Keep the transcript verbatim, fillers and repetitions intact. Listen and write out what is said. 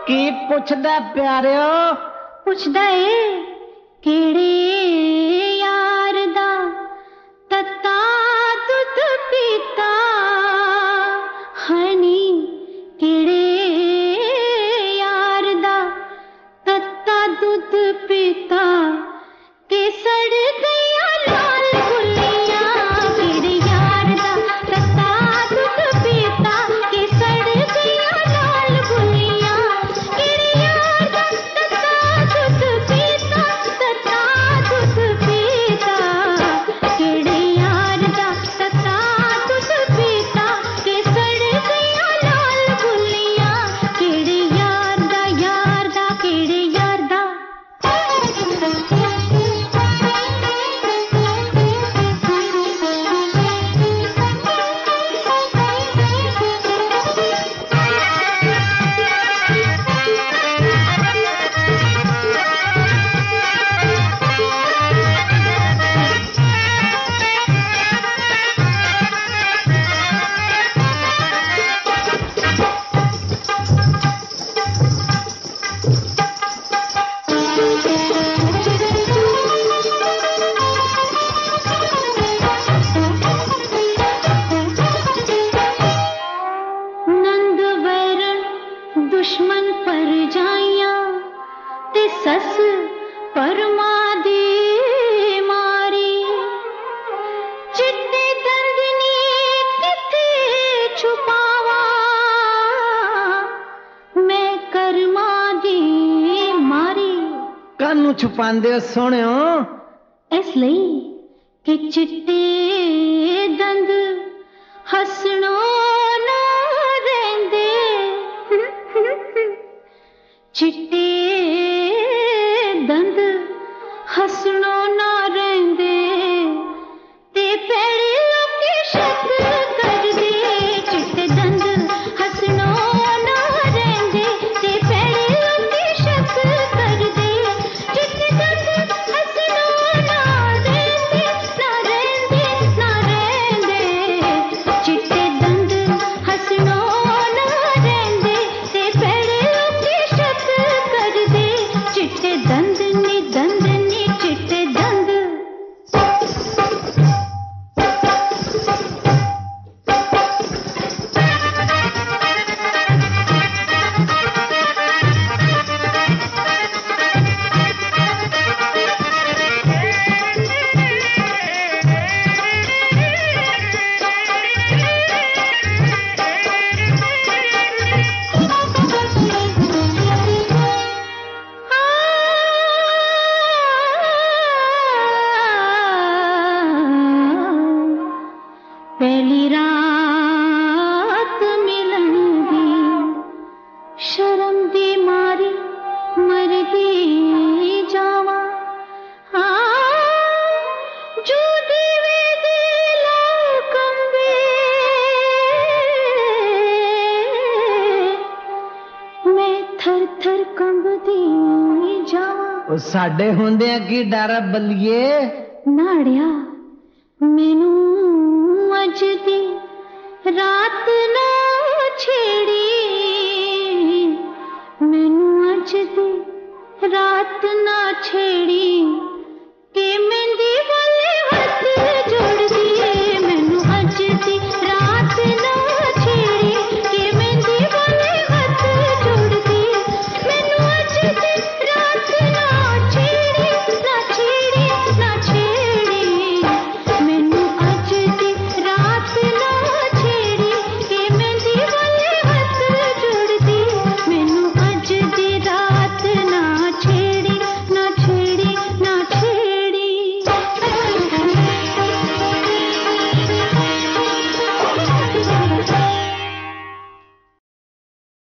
की पुछदा प्यारियो पुछदा ए केड़े यार दा तत्ता दुध पीता हनी केड़े यार दा तत्ता दुध पीता के सड़ गया लाल गुलियां केड़े यार दा तत्ता दुध पीता के सड़ गया लाल गुलियां केड़े यार दा तत्ता दुध पीता तत्ता दुध पीता केड़े यार दा तत्ता दुध पीता के सड़ गया लाल गुलियां केड़े यार दा यार दा केड़े यार दा दुश्मन पर जाइयां ते सस परमा दी मारी चिट्टे दंदनी किथे छुपावा मैं कर्मा दी मारी कानू छुपांदे हो सोहणियो इसलिए कि चिट्टे दंद हसणो ना रहिंदे चिट्टे दंद हसणो ना रहिंदे ते पैड़े लोकी शक करदे चिट्टे दंद हसणो ना रहिंदे ते पैड़े लोकी शक करदे चिट्टे दंद हसणो ना रहिंदे ना रहिंदे ना रहिंदे चिट्टे दंद हसणो ना रहिंदे ते पैड़े लोकी शक करदे चिट्टे दंद नी दंद नी चिट्टे दंद पहली रात मिलन दी शर्म दी मारी मर दी जावा हाँ जो दीवे दे लाल कंबे मैं थर थर कंबदी जावा ओ साडे हुंदे की डर बलिए नाड़िया मैनू अज दी रात ना छेड़ी मैनू अज दी रात ना छेड़ी